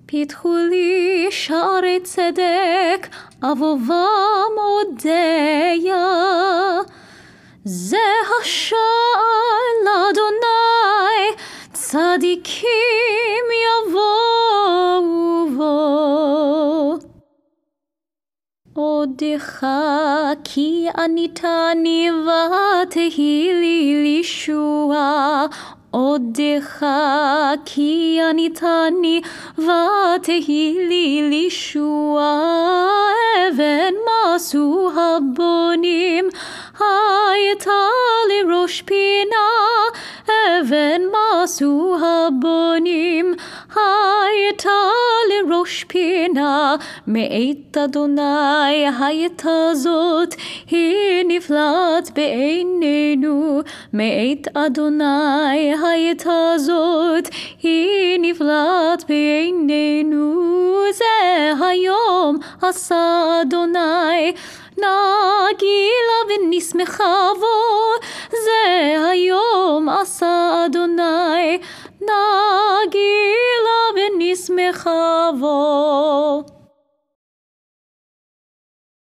פיתחו לי שערי צדק, אבובם אודיה. זה השער לאדוני, צדיקים יבואו בו. עודך כי עניתני ותהי לי לישועה. עודך כי עניתני ותהי לי לישועה. אבן מסו הבונים, הייתה לי ראש פינה. אבן מסו הבונים, הייתה לי ראש פינה. מאת אדוני הייתה זאת, היא נפלאת בעינינו. מאת אדוני הייתה זאת, היא נפלאת בעינינו. זה היום עשה אדוני, נגילה ונשמחה בו. זה היום עשה אדוני, נגילה ונשמחה בו.